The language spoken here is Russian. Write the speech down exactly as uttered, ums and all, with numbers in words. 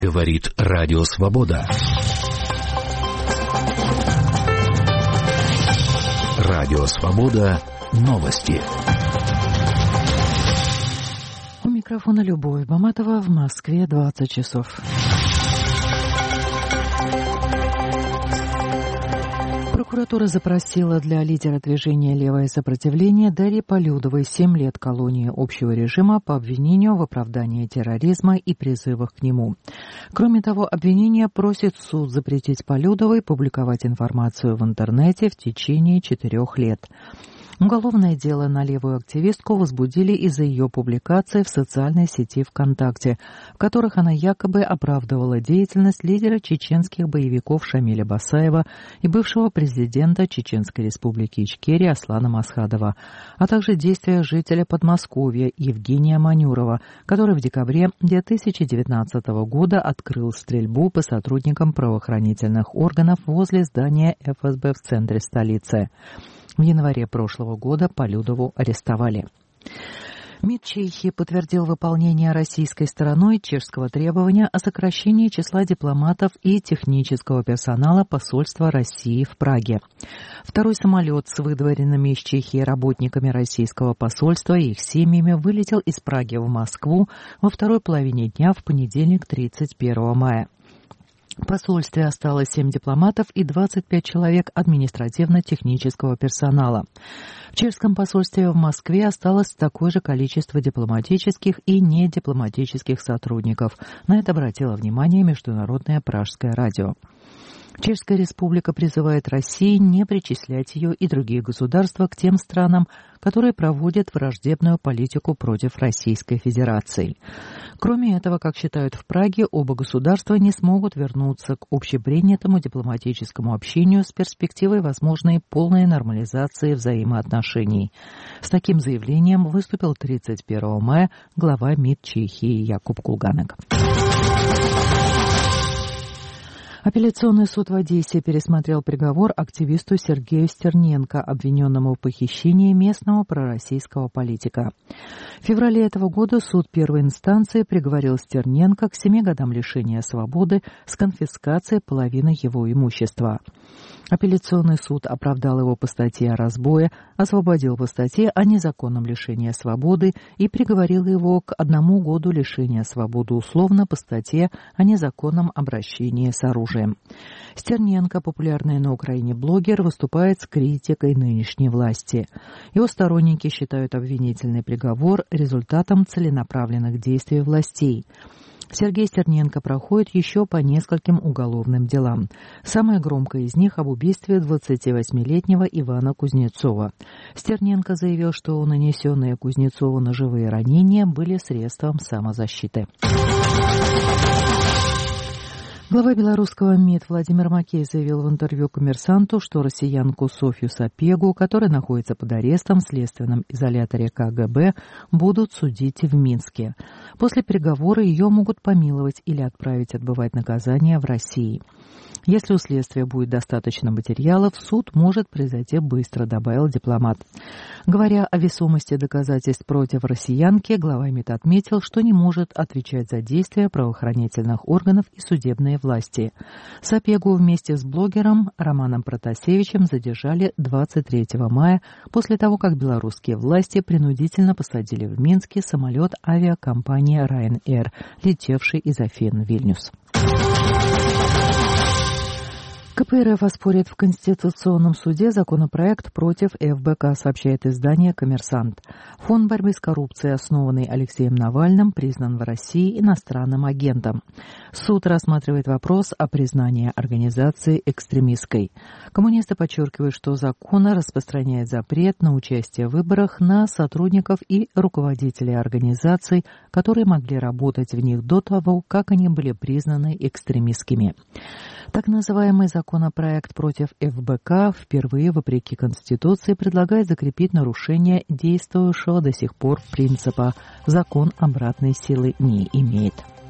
Говорит Радио Свобода. Радио Свобода. Новости. У микрофона Любовь Баматова. В Москве двадцать часов. Прокуратура запросила для лидера движения «Левое сопротивление» Дарьи Полюдовой семь лет колонии общего режима по обвинению в оправдании терроризма и призывах к нему. Кроме того, обвинение просит суд запретить Полюдовой публиковать информацию в интернете в течение четырех лет. Уголовное дело на левую активистку возбудили из-за ее публикаций в социальной сети ВКонтакте, в которых она якобы оправдывала деятельность лидера чеченских боевиков Шамиля Басаева и бывшего президента Чеченской республики Ичкерия Аслана Масхадова, а также действия жителя Подмосковья Евгения Манюрова, который в декабре две тысячи девятнадцатого года открыл стрельбу по сотрудникам правоохранительных органов возле здания эф эс бэ в центре столицы. В январе прошлого года Полюдову арестовали. МИД Чехии подтвердил выполнение российской стороной чешского требования о сокращении числа дипломатов и технического персонала посольства России в Праге. Второй самолет с выдворенными из Чехии работниками российского посольства и их семьями вылетел из Праги в Москву во второй половине дня в понедельник, тридцать первого мая. В посольстве осталось семь дипломатов и двадцать пять человек административно-технического персонала. В чешском посольстве в Москве осталось такое же количество дипломатических и недипломатических сотрудников. На это обратило внимание Международное Пражское радио. Чешская республика призывает Россию не причислять ее и другие государства к тем странам, которые проводят враждебную политику против Российской Федерации. Кроме этого, как считают в Праге, оба государства не смогут вернуться к общепринятому дипломатическому общению с перспективой возможной полной нормализации взаимоотношений. С таким заявлением выступил тридцать первого мая глава МИД Чехии Якуб Кулганек. Апелляционный суд в Одессе пересмотрел приговор активисту Сергею Стерненко, обвиненному в похищении местного пророссийского политика. В феврале этого года суд первой инстанции приговорил Стерненко к семи годам лишения свободы с конфискацией половины его имущества. Апелляционный суд оправдал его по статье о разбое, освободил по статье о незаконном лишении свободы и приговорил его к одному году лишения свободы условно по статье о незаконном обращении с оружием. Стерненко, популярный на Украине блогер, выступает с критикой нынешней власти. Его сторонники считают обвинительный приговор результатом целенаправленных действий властей. Сергей Стерненко проходит еще по нескольким уголовным делам. Самое громкое из них об убийстве двадцативосьмилетнего Ивана Кузнецова. Стерненко заявил, что нанесенные Кузнецову ножевые ранения были средством самозащиты. Глава белорусского МИД Владимир Макей заявил в интервью «Коммерсанту», что россиянку Софью Сапегу, которая находится под арестом в следственном изоляторе ка гэ бэ, будут судить в Минске. После приговора ее могут помиловать или отправить отбывать наказание в России. Если у следствия будет достаточно материалов, суд может произойти быстро, добавил дипломат. Говоря о весомости доказательств против россиянки, глава МИД отметил, что не может отвечать за действия правоохранительных органов и судебной власти. Сапегу вместе с блогером Романом Протасевичем задержали двадцать третьего мая после того, как белорусские власти принудительно посадили в Минске самолет авиакомпании Ryanair, летевший из Афин в Вильнюс. ка пэ эр эф оспорит в Конституционном суде законопроект против эф бэ ка, сообщает издание «Коммерсант». Фонд борьбы с коррупцией, основанный Алексеем Навальным, признан в России иностранным агентом. Суд рассматривает вопрос о признании организации экстремистской. Коммунисты подчеркивают, что закон распространяет запрет на участие в выборах на сотрудников и руководителей организаций, которые могли работать в них до того, как они были признаны экстремистскими. Так называемый законопроект против эф бэ ка впервые, вопреки Конституции, предлагает закрепить нарушение действующего до сих пор принципа «закон обратной силы не имеет».